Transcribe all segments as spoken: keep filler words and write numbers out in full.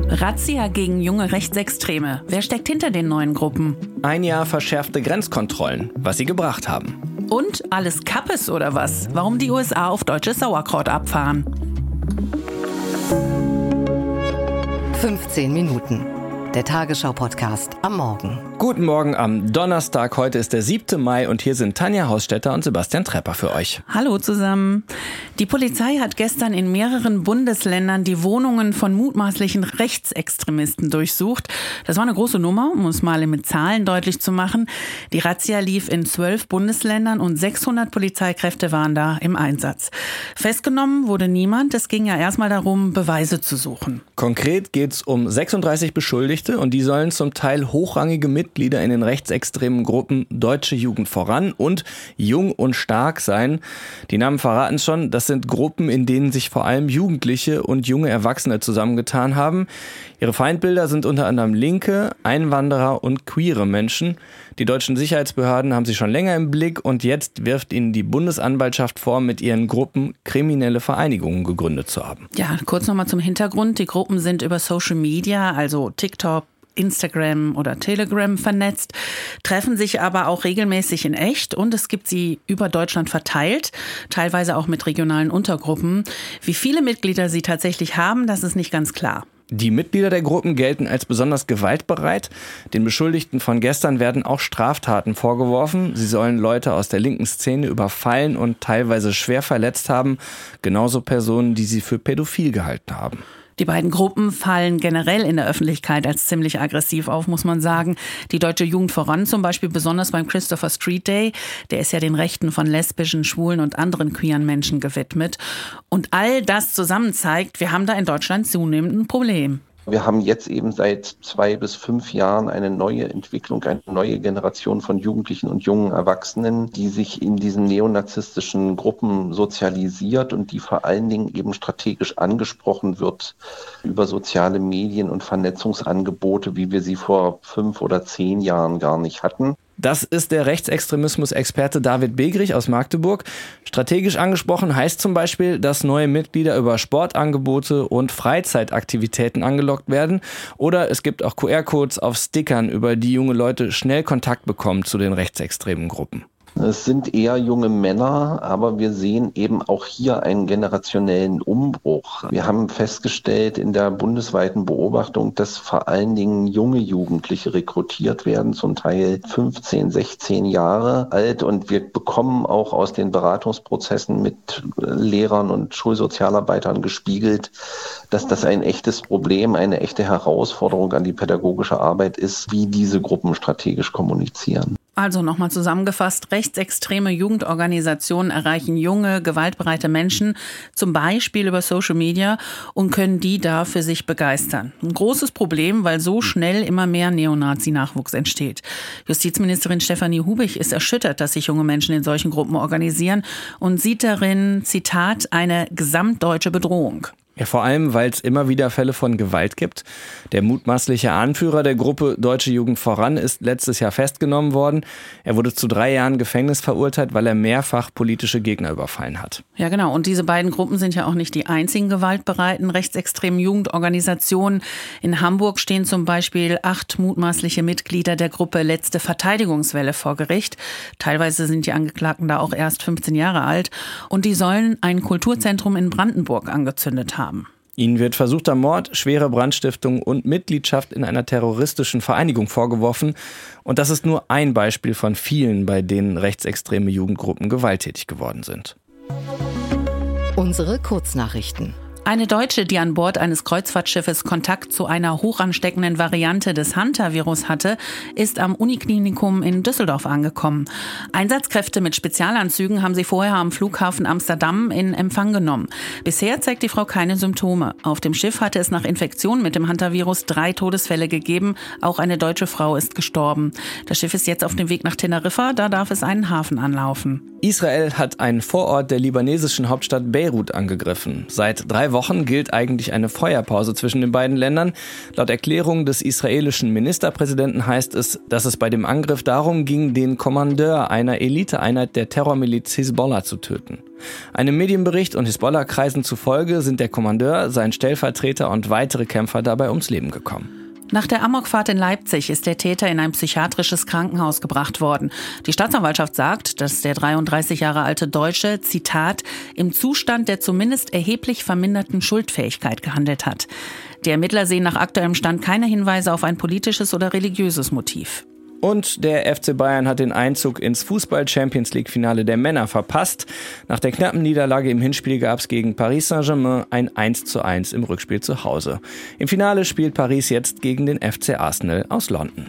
Razzia gegen junge Rechtsextreme. Wer steckt hinter den neuen Gruppen? Ein Jahr verschärfte Grenzkontrollen, was sie gebracht haben. Und alles Kappes oder was? Warum die U S A auf deutsches Sauerkraut abfahren? fünfzehn Minuten. Der Tagesschau-Podcast am Morgen. Guten Morgen am Donnerstag. Heute ist der siebte Mai und hier sind Tanja Hausstetter und Sebastian Trepper für euch. Hallo zusammen. Die Polizei hat gestern in mehreren Bundesländern die Wohnungen von mutmaßlichen Rechtsextremisten durchsucht. Das war eine große Nummer, um es mal mit Zahlen deutlich zu machen. Die Razzia lief in zwölf Bundesländern und sechshundert Polizeikräfte waren da im Einsatz. Festgenommen wurde niemand. Es ging ja erstmal darum, Beweise zu suchen. Konkret geht es um sechsunddreißig Beschuldigte und die sollen zum Teil hochrangige Mitglieder in den rechtsextremen Gruppen Deutsche Jugend voran und Jung und Stark sein. Die Namen verraten schon, das sind Gruppen, in denen sich vor allem Jugendliche und junge Erwachsene zusammengetan haben. Ihre Feindbilder sind unter anderem Linke, Einwanderer und queere Menschen. Die deutschen Sicherheitsbehörden haben sie schon länger im Blick und jetzt wirft ihnen die Bundesanwaltschaft vor, mit ihren Gruppen kriminelle Vereinigungen gegründet zu haben. Ja, kurz nochmal zum Hintergrund. Die Gruppen sind über Social Media, also TikTok, Instagram oder Telegram vernetzt, treffen sich aber auch regelmäßig in echt und es gibt sie über Deutschland verteilt, teilweise auch mit regionalen Untergruppen. Wie viele Mitglieder sie tatsächlich haben, das ist nicht ganz klar. Die Mitglieder der Gruppen gelten als besonders gewaltbereit. Den Beschuldigten von gestern werden auch Straftaten vorgeworfen. Sie sollen Leute aus der linken Szene überfallen und teilweise schwer verletzt haben. Genauso Personen, die sie für pädophil gehalten haben. Die beiden Gruppen fallen generell in der Öffentlichkeit als ziemlich aggressiv auf, muss man sagen. Die Deutsche Jugend voran zum Beispiel besonders beim Christopher Street Day. Der ist ja den Rechten von lesbischen, schwulen und anderen queeren Menschen gewidmet. Und all das zusammen zeigt, wir haben da in Deutschland zunehmend ein Problem. Wir haben jetzt eben seit zwei bis fünf Jahren eine neue Entwicklung, eine neue Generation von Jugendlichen und jungen Erwachsenen, die sich in diesen neonazistischen Gruppen sozialisiert und die vor allen Dingen eben strategisch angesprochen wird über soziale Medien und Vernetzungsangebote, wie wir sie vor fünf oder zehn Jahren gar nicht hatten. Das ist der Rechtsextremismus-Experte David Begrich aus Magdeburg. Strategisch angesprochen heißt zum Beispiel, dass neue Mitglieder über Sportangebote und Freizeitaktivitäten angelockt werden. Oder es gibt auch Q R-Codes auf Stickern, über die junge Leute schnell Kontakt bekommen zu den rechtsextremen Gruppen. Es sind eher junge Männer, aber wir sehen eben auch hier einen generationellen Umbruch. Wir haben festgestellt in der bundesweiten Beobachtung, dass vor allen Dingen junge Jugendliche rekrutiert werden, zum Teil fünfzehn, sechzehn Jahre alt. Und wir bekommen auch aus den Beratungsprozessen mit Lehrern und Schulsozialarbeitern gespiegelt, dass das ein echtes Problem, eine echte Herausforderung an die pädagogische Arbeit ist, wie diese Gruppen strategisch kommunizieren. Also nochmal zusammengefasst, rechtsextreme Jugendorganisationen erreichen junge, gewaltbereite Menschen, zum Beispiel über Social Media, und können die da für sich begeistern. Ein großes Problem, weil so schnell immer mehr Neonazi-Nachwuchs entsteht. Justizministerin Stefanie Hubich ist erschüttert, dass sich junge Menschen in solchen Gruppen organisieren und sieht darin, Zitat, eine gesamtdeutsche Bedrohung. Ja, vor allem, weil es immer wieder Fälle von Gewalt gibt. Der mutmaßliche Anführer der Gruppe Deutsche Jugend voran ist letztes Jahr festgenommen worden. Er wurde zu drei Jahren Gefängnis verurteilt, weil er mehrfach politische Gegner überfallen hat. Ja, genau. Und diese beiden Gruppen sind ja auch nicht die einzigen gewaltbereiten rechtsextremen Jugendorganisationen. In Hamburg stehen zum Beispiel acht mutmaßliche Mitglieder der Gruppe Letzte Verteidigungswelle vor Gericht. Teilweise sind die Angeklagten da auch erst fünfzehn Jahre alt. Und die sollen ein Kulturzentrum in Brandenburg angezündet haben. Ihnen wird versuchter Mord, schwere Brandstiftung und Mitgliedschaft in einer terroristischen Vereinigung vorgeworfen. Und das ist nur ein Beispiel von vielen, bei denen rechtsextreme Jugendgruppen gewalttätig geworden sind. Unsere Kurznachrichten. Eine Deutsche, die an Bord eines Kreuzfahrtschiffes Kontakt zu einer hochansteckenden Variante des Hantavirus hatte, ist am Uniklinikum in Düsseldorf angekommen. Einsatzkräfte mit Spezialanzügen haben sie vorher am Flughafen Amsterdam in Empfang genommen. Bisher zeigt die Frau keine Symptome. Auf dem Schiff hatte es nach Infektion mit dem Hantavirus drei Todesfälle gegeben. Auch eine deutsche Frau ist gestorben. Das Schiff ist jetzt auf dem Weg nach Teneriffa, da darf es einen Hafen anlaufen. Israel hat einen Vorort der libanesischen Hauptstadt Beirut angegriffen. Seit drei Wochen Wochen gilt eigentlich eine Feuerpause zwischen den beiden Ländern. Laut Erklärung des israelischen Ministerpräsidenten heißt es, dass es bei dem Angriff darum ging, den Kommandeur einer Eliteeinheit der Terrormiliz Hisbollah zu töten. Einem Medienbericht und Hisbollah-Kreisen zufolge sind der Kommandeur, sein Stellvertreter und weitere Kämpfer dabei ums Leben gekommen. Nach der Amokfahrt in Leipzig ist der Täter in ein psychiatrisches Krankenhaus gebracht worden. Die Staatsanwaltschaft sagt, dass der dreiunddreißig Jahre alte Deutsche, Zitat, im Zustand der zumindest erheblich verminderten Schuldfähigkeit gehandelt hat. Die Ermittler sehen nach aktuellem Stand keine Hinweise auf ein politisches oder religiöses Motiv. Und der F C Bayern hat den Einzug ins Fußball-Champions-League-Finale der Männer verpasst. Nach der knappen Niederlage im Hinspiel gab es gegen Paris Saint-Germain ein eins zu eins im Rückspiel zu Hause. Im Finale spielt Paris jetzt gegen den F C Arsenal aus London.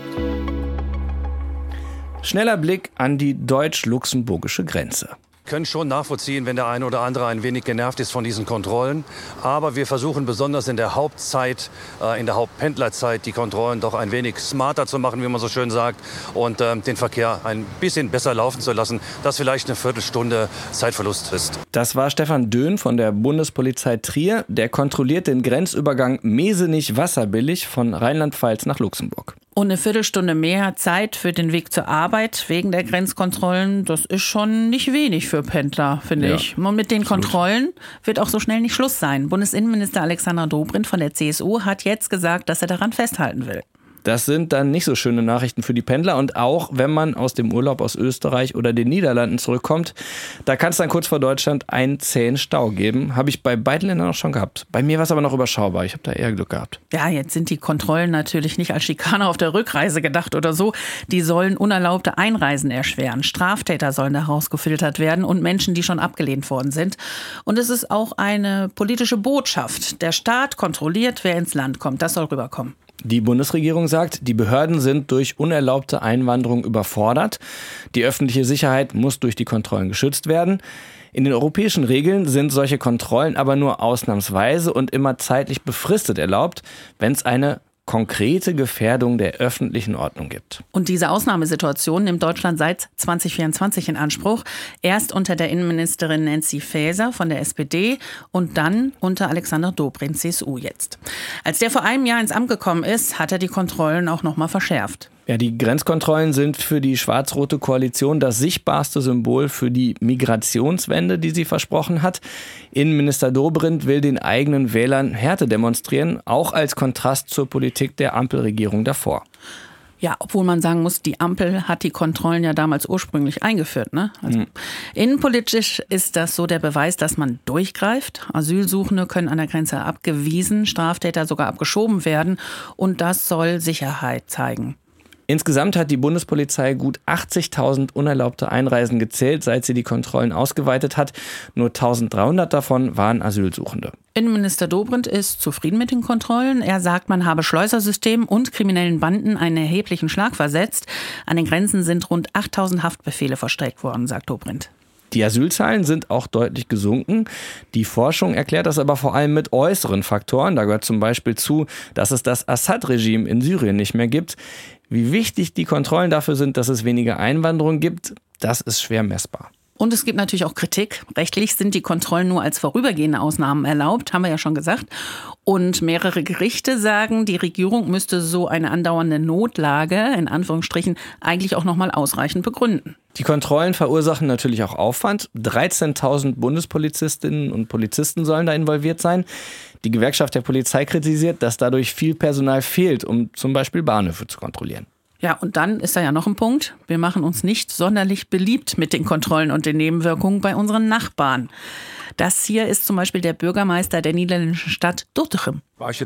Schneller Blick an die deutsch-luxemburgische Grenze. Wir können schon nachvollziehen, wenn der eine oder andere ein wenig genervt ist von diesen Kontrollen. Aber wir versuchen besonders in der Hauptzeit, äh, in der Hauptpendlerzeit, die Kontrollen doch ein wenig smarter zu machen, wie man so schön sagt, und äh, den Verkehr ein bisschen besser laufen zu lassen, dass vielleicht eine Viertelstunde Zeitverlust ist. Das war Stefan Döhn von der Bundespolizei Trier. Der kontrolliert den Grenzübergang Mesenich-Wasserbillig von Rheinland-Pfalz nach Luxemburg. Und eine Viertelstunde mehr Zeit für den Weg zur Arbeit wegen der Grenzkontrollen, das ist schon nicht wenig für Pendler, finde ja, ich. Und mit den absolut. Kontrollen wird auch so schnell nicht Schluss sein. Bundesinnenminister Alexander Dobrindt von der C S U hat jetzt gesagt, dass er daran festhalten will. Das sind dann nicht so schöne Nachrichten für die Pendler. Und auch wenn man aus dem Urlaub aus Österreich oder den Niederlanden zurückkommt, da kann es dann kurz vor Deutschland einen zähen Stau geben. Habe ich bei beiden Ländern auch schon gehabt. Bei mir war es aber noch überschaubar. Ich habe da eher Glück gehabt. Ja, jetzt sind die Kontrollen natürlich nicht als Schikane auf der Rückreise gedacht oder so. Die sollen unerlaubte Einreisen erschweren. Straftäter sollen da rausgefiltert werden und Menschen, die schon abgelehnt worden sind. Und es ist auch eine politische Botschaft. Der Staat kontrolliert, wer ins Land kommt. Das soll rüberkommen. Die Bundesregierung sagt, die Behörden sind durch unerlaubte Einwanderung überfordert. Die öffentliche Sicherheit muss durch die Kontrollen geschützt werden. In den europäischen Regeln sind solche Kontrollen aber nur ausnahmsweise und immer zeitlich befristet erlaubt, wenn es eine konkrete Gefährdung der öffentlichen Ordnung gibt. Und diese Ausnahmesituation nimmt Deutschland seit zwanzig vierundzwanzig in Anspruch. Erst unter der Innenministerin Nancy Faeser von der S P D und dann unter Alexander Dobrindt, C S U jetzt. Als der vor einem Jahr ins Amt gekommen ist, hat er die Kontrollen auch noch mal verschärft. Ja, die Grenzkontrollen sind für die schwarz-rote Koalition das sichtbarste Symbol für die Migrationswende, die sie versprochen hat. Innenminister Dobrindt will den eigenen Wählern Härte demonstrieren, auch als Kontrast zur Politik der Ampelregierung davor. Ja, obwohl man sagen muss, die Ampel hat die Kontrollen ja damals ursprünglich eingeführt, ne? Also, mhm. Innenpolitisch ist das so der Beweis, dass man durchgreift. Asylsuchende können an der Grenze abgewiesen, Straftäter sogar abgeschoben werden. Und das soll Sicherheit zeigen. Insgesamt hat die Bundespolizei gut achtzigtausend unerlaubte Einreisen gezählt, seit sie die Kontrollen ausgeweitet hat. Nur eintausenddreihundert davon waren Asylsuchende. Innenminister Dobrindt ist zufrieden mit den Kontrollen. Er sagt, man habe Schleusersystem und kriminellen Banden einen erheblichen Schlag versetzt. An den Grenzen sind rund achttausend Haftbefehle verstreckt worden, sagt Dobrindt. Die Asylzahlen sind auch deutlich gesunken. Die Forschung erklärt das aber vor allem mit äußeren Faktoren. Da gehört zum Beispiel zu, dass es das Assad-Regime in Syrien nicht mehr gibt. Wie wichtig die Kontrollen dafür sind, dass es weniger Einwanderung gibt, das ist schwer messbar. Und es gibt natürlich auch Kritik. Rechtlich sind die Kontrollen nur als vorübergehende Ausnahmen erlaubt, haben wir ja schon gesagt. Und mehrere Gerichte sagen, die Regierung müsste so eine andauernde Notlage, in Anführungsstrichen, eigentlich auch nochmal ausreichend begründen. Die Kontrollen verursachen natürlich auch Aufwand. dreizehntausend Bundespolizistinnen und Polizisten sollen da involviert sein. Die Gewerkschaft der Polizei kritisiert, dass dadurch viel Personal fehlt, um zum Beispiel Bahnhöfe zu kontrollieren. Ja, und dann ist da ja noch ein Punkt. Wir machen uns nicht sonderlich beliebt mit den Kontrollen und den Nebenwirkungen bei unseren Nachbarn. Das hier ist zum Beispiel der Bürgermeister der niederländischen Stadt Doetinchem.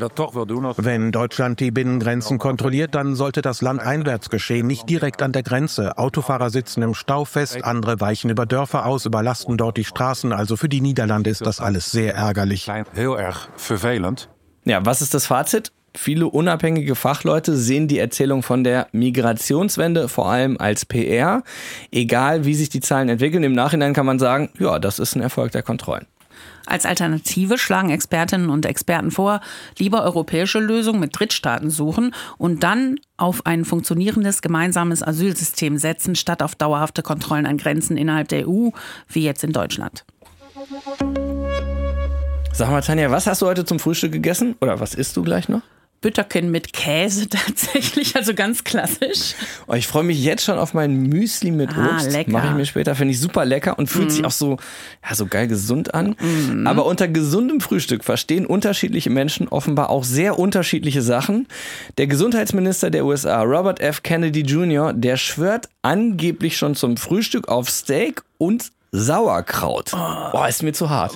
Wenn Deutschland die Binnengrenzen kontrolliert, dann sollte das landeinwärts geschehen, nicht direkt an der Grenze. Autofahrer sitzen im Stau fest, andere weichen über Dörfer aus, überlasten dort die Straßen. Also für die Niederlande ist das alles sehr ärgerlich. Ja, was ist das Fazit? Viele unabhängige Fachleute sehen die Erzählung von der Migrationswende vor allem als P R. Egal, wie sich die Zahlen entwickeln, im Nachhinein kann man sagen, ja, das ist ein Erfolg der Kontrollen. Als Alternative schlagen Expertinnen und Experten vor, lieber europäische Lösungen mit Drittstaaten suchen und dann auf ein funktionierendes gemeinsames Asylsystem setzen, statt auf dauerhafte Kontrollen an Grenzen innerhalb der E U, wie jetzt in Deutschland. Sag mal, Tanja, was hast du heute zum Frühstück gegessen? Oder was isst du gleich noch? Bütterchen mit Käse tatsächlich, also ganz klassisch. Oh, ich freue mich jetzt schon auf mein Müsli mit ah, Obst. Lecker. Mache ich mir später, finde ich super lecker und fühlt mm. sich auch so, ja, so geil gesund an. Mm. Aber unter gesundem Frühstück verstehen unterschiedliche Menschen offenbar auch sehr unterschiedliche Sachen. Der Gesundheitsminister der U S A, Robert F. Kennedy Junior, der schwört angeblich schon zum Frühstück auf Steak und Sauerkraut. Oh, Boah, ist mir zu hart.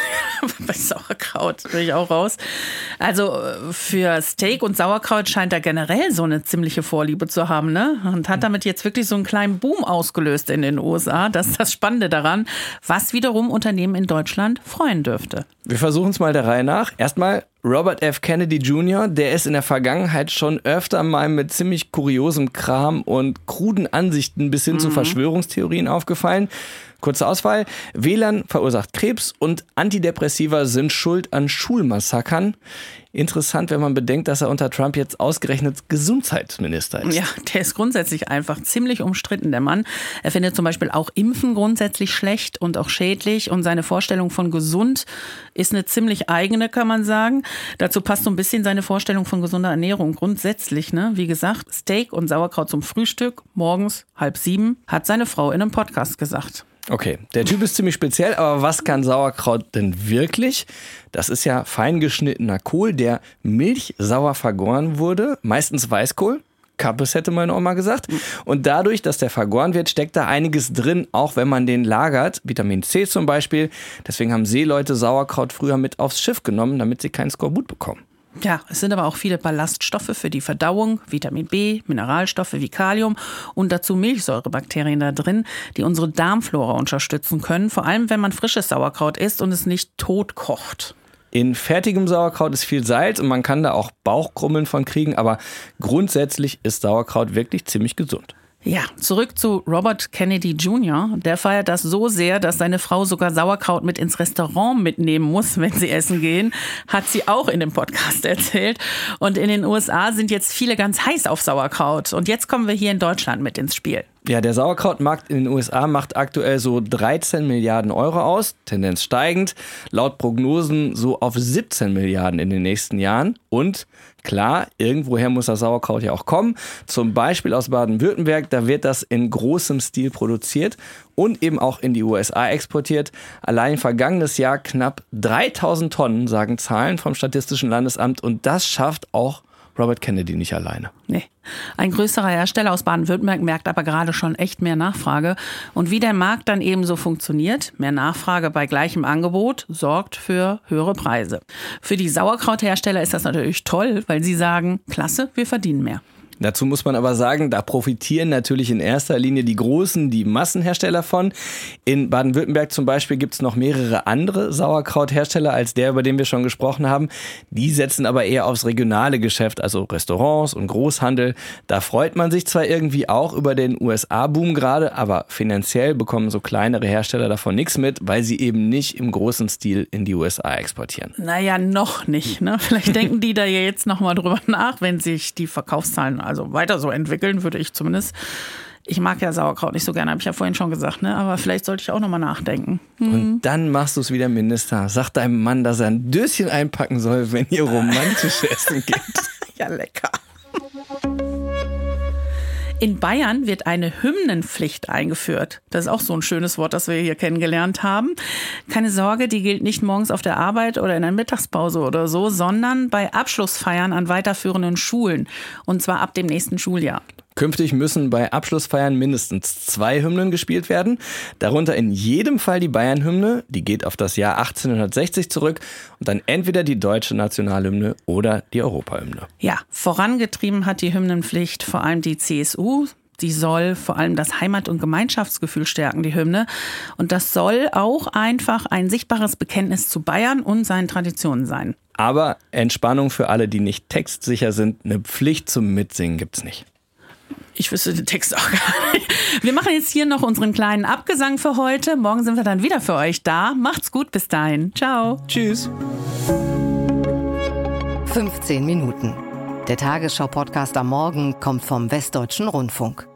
Bei Sauerkraut will ich auch raus. Also für Steak und Sauerkraut scheint er generell so eine ziemliche Vorliebe zu haben, ne? Und hat damit jetzt wirklich so einen kleinen Boom ausgelöst in den U S A. Das ist das Spannende daran, was wiederum Unternehmen in Deutschland freuen dürfte. Wir versuchen es mal der Reihe nach. Erstmal Robert F. Kennedy Junior, der ist in der Vergangenheit schon öfter mal mit ziemlich kuriosem Kram und kruden Ansichten bis hin mhm. zu Verschwörungstheorien aufgefallen. Kurze Auswahl: W L A N verursacht Krebs und Antidepressiva sind schuld an Schulmassakern. Interessant, wenn man bedenkt, dass er unter Trump jetzt ausgerechnet Gesundheitsminister ist. Ja, der ist grundsätzlich einfach ziemlich umstritten, der Mann. Er findet zum Beispiel auch Impfen grundsätzlich schlecht und auch schädlich. Und seine Vorstellung von gesund ist eine ziemlich eigene, kann man sagen. Dazu passt so ein bisschen seine Vorstellung von gesunder Ernährung. Grundsätzlich, ne, wie gesagt, Steak und Sauerkraut zum Frühstück, morgens halb sieben, hat seine Frau in einem Podcast gesagt. Okay, der Typ ist ziemlich speziell, aber was kann Sauerkraut denn wirklich? Das ist ja fein geschnittener Kohl, der milchsauer vergoren wurde, meistens Weißkohl. Kappes hätte meine Oma gesagt. Und dadurch, dass der vergoren wird, steckt da einiges drin, auch wenn man den lagert. Vitamin C zum Beispiel. Deswegen haben Seeleute Sauerkraut früher mit aufs Schiff genommen, damit sie keinen Skorbut bekommen. Ja, es sind aber auch viele Ballaststoffe für die Verdauung, Vitamin B, Mineralstoffe wie Kalium und dazu Milchsäurebakterien da drin, die unsere Darmflora unterstützen können, vor allem wenn man frisches Sauerkraut isst und es nicht tot kocht. In fertigem Sauerkraut ist viel Salz und man kann da auch Bauchkrummeln von kriegen, aber grundsätzlich ist Sauerkraut wirklich ziemlich gesund. Ja, zurück zu Robert Kennedy Junior Der feiert das so sehr, dass seine Frau sogar Sauerkraut mit ins Restaurant mitnehmen muss, wenn sie essen gehen. Hat sie auch in dem Podcast erzählt. Und in den U S A sind jetzt viele ganz heiß auf Sauerkraut. Und jetzt kommen wir hier in Deutschland mit ins Spiel. Ja, der Sauerkrautmarkt in den U S A macht aktuell so dreizehn Milliarden Euro aus, Tendenz steigend, laut Prognosen so auf siebzehn Milliarden in den nächsten Jahren. Und klar, irgendwoher muss das Sauerkraut ja auch kommen, zum Beispiel aus Baden-Württemberg, da wird das in großem Stil produziert und eben auch in die U S A exportiert. Allein vergangenes Jahr knapp dreitausend Tonnen, sagen Zahlen vom Statistischen Landesamt, und das schafft auch Robert Kennedy nicht alleine. Nee. Ein größerer Hersteller aus Baden-Württemberg merkt aber gerade schon echt mehr Nachfrage. Und wie der Markt dann eben so funktioniert, mehr Nachfrage bei gleichem Angebot, sorgt für höhere Preise. Für die Sauerkrauthersteller ist das natürlich toll, weil sie sagen, klasse, wir verdienen mehr. Dazu muss man aber sagen, da profitieren natürlich in erster Linie die großen, die Massenhersteller von. In Baden-Württemberg zum Beispiel gibt es noch mehrere andere Sauerkrauthersteller als der, über den wir schon gesprochen haben. Die setzen aber eher aufs regionale Geschäft, also Restaurants und Großhandel. Da freut man sich zwar irgendwie auch über den U S A-Boom gerade, aber finanziell bekommen so kleinere Hersteller davon nichts mit, weil sie eben nicht im großen Stil in die U S A exportieren. Naja, noch nicht, ne? Vielleicht denken die da ja jetzt nochmal drüber nach, wenn sich die Verkaufszahlen also weiter so entwickeln, würde ich zumindest. Ich mag ja Sauerkraut nicht so gerne, habe ich ja vorhin schon gesagt, ne? Aber vielleicht sollte ich auch nochmal nachdenken. Hm. Und dann machst du es wieder, Minister. Sag deinem Mann, dass er ein Döschen einpacken soll, wenn ihr romantisch essen geht. Ja, lecker. In Bayern wird eine Hymnenpflicht eingeführt. Das ist auch so ein schönes Wort, das wir hier kennengelernt haben. Keine Sorge, die gilt nicht morgens auf der Arbeit oder in der Mittagspause oder so, sondern bei Abschlussfeiern an weiterführenden Schulen. Und zwar ab dem nächsten Schuljahr. Künftig müssen bei Abschlussfeiern mindestens zwei Hymnen gespielt werden. Darunter in jedem Fall die Bayern-Hymne, die geht auf das Jahr achtzehnhundertsechzig zurück. Und dann entweder die deutsche Nationalhymne oder die Europahymne. Ja, vorangetrieben hat die Hymnenpflicht vor allem die C S U. Die soll vor allem das Heimat- und Gemeinschaftsgefühl stärken, die Hymne. Und das soll auch einfach ein sichtbares Bekenntnis zu Bayern und seinen Traditionen sein. Aber Entspannung für alle, die nicht textsicher sind, eine Pflicht zum Mitsingen gibt's nicht. Ich wüsste den Text auch gar nicht. Wir machen jetzt hier noch unseren kleinen Abgesang für heute. Morgen sind wir dann wieder für euch da. Macht's gut, bis dahin. Ciao. Tschüss. fünfzehn Minuten. Der Tagesschau-Podcast am Morgen kommt vom Westdeutschen Rundfunk.